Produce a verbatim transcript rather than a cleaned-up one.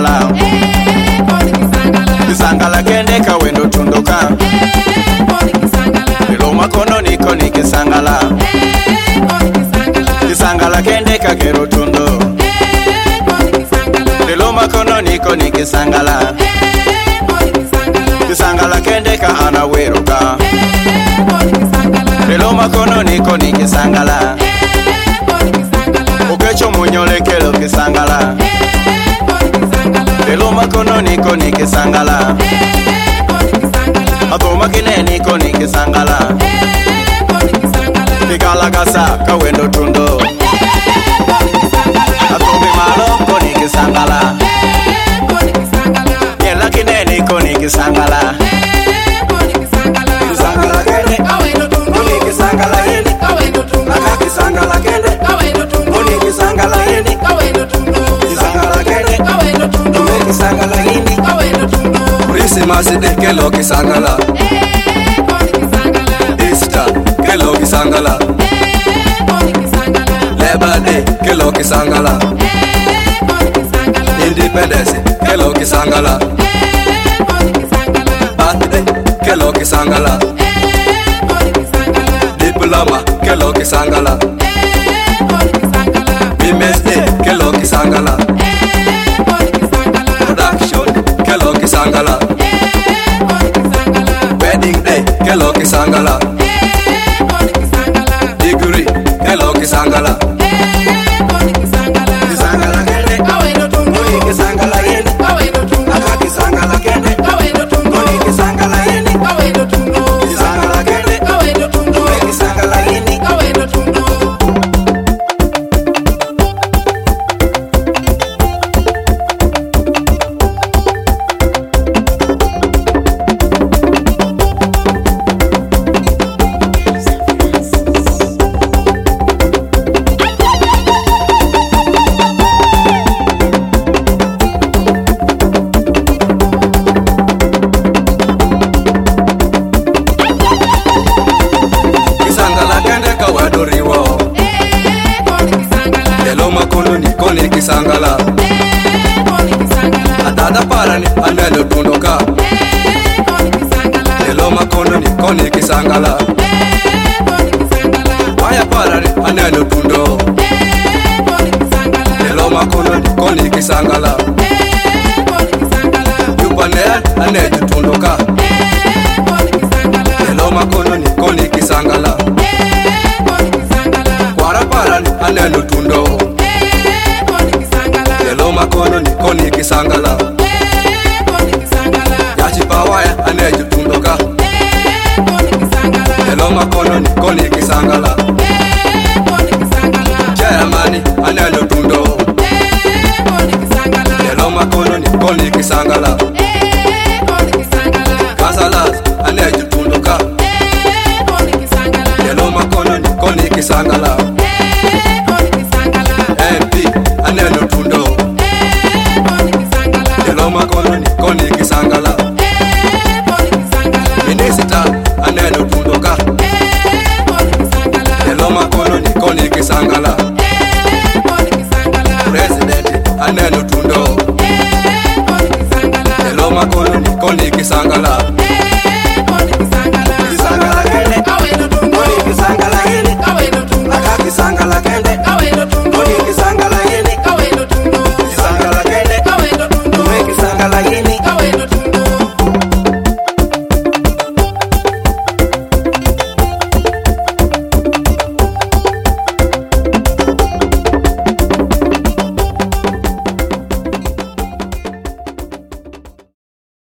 kisangala. Eh, koni kisangala. Kisangala kende kawendo tunduka. Eh, koni kisangala. Lelo makono niko ni kisangala. Eh, koni kisangala. Kisangala kende kakero tundo. Eh, koni kisangala. Lelo makono niko ni kisangala. Eh, koni kisangala. Kisangala kende ka ana weruka. Eh, koni kisangala. Lelo makono niko ni kisangala. Eh, koni kisangala. Ukecho munyole kelo kisangala. Eh, koni kisangala. Lelo makono niko ni kisangala. Eh, koni kisangala. Atoma kine niko ni kisangala. Eh, koni kisangala. Kigalagasa kawendo tundo. Eh, koni kisangala. Atomi malo koni kisangala. Eh, koni kisangala. Yela kine niko ni kisangala. Eh, koni kisangala. Kisangala kende Kawendo tundu. koni kisangala yeni. Kawendo tundu. Aka kisangala kende Kawendo tundu. koni kisangala yeni. Kawendo tundu. Kisangala kende Kawendo tundu. koni kisangala yeni. Kawendo tundu. Christmas de kelo kisangala. Eh, koni kisangala. Easter kelo kisangala. Eh, koni kisangala. Labor Day kelo kisangala. Eh, koni kisangala. Independence kelo kisangala. Eh, koni kisangala. Birthday kelo kisangala. Eh, koni kisangala. Diploma kelo kisangala. Eh, koni kisangala. Women's Day kelo kisangala. Eh, koni kisangala. Production kelo kisangala. Eh, koni kisangala. Wedding Day kelo kisangala. Eh, koni kisangala. Degree kelo kisangala. Eh, koni kisangala. Kisangala kende Kawendo tundu. koni kisangala yeni. Kawendo tundu. Aka kisangala kende Kawendo tundu. koni kisangala yeni. Kawendo tundu. Kisangala kende Kawendo tundu. koni kisangala yeni. Kawendo tundu. Kisangala kende kawadoriwo. Eh, koni kisangala. Lelo makono ni koni kisangala. Eh, koni kisangala. Atada parani anelo tundoka. Eh, koni kisangala. Lelo makono ni koni kisangala. Eh, koni kisangala. Waya parani anelo tundo. Eh, koni kisangala. Lelo makono ni koni kisangala. Eh, koni kisangala. Yupa nea aneju tundoka. Eh, koni kisangala. Lelo makono ni koni kisangala. Eh, koni kisangala. Kwara parani anelo tundo. Eh, koni kisangala. Lelo makono ni koni kisangala. Eh, koni kisangala. Yachi pawaya aneju tundoka. Eh, koni kisangala. Lelo makono ni koni kisangala. Eh, koni kisangala. Chairman anelo tundo. Eh, koni kisangala. Lelo makono ni koni kisangala. Eh, koni kisangala. Kasalas aneju tundoka. Eh, koni kisangala. Lelo makono ni koni kisangala. Eh, koni kisangala. M P anelo tundo. Eh, koni kisangala. Lelo makono ni koni kisangala. Eh, koni kisangala. Minister anelo tundoka. Eh, koni kisangala. Lelo makono ni koni kisangala. Eh, koni kisangala. President anelo tundo. Eh, koni kisangala. Lelo makono ni koni kisangala.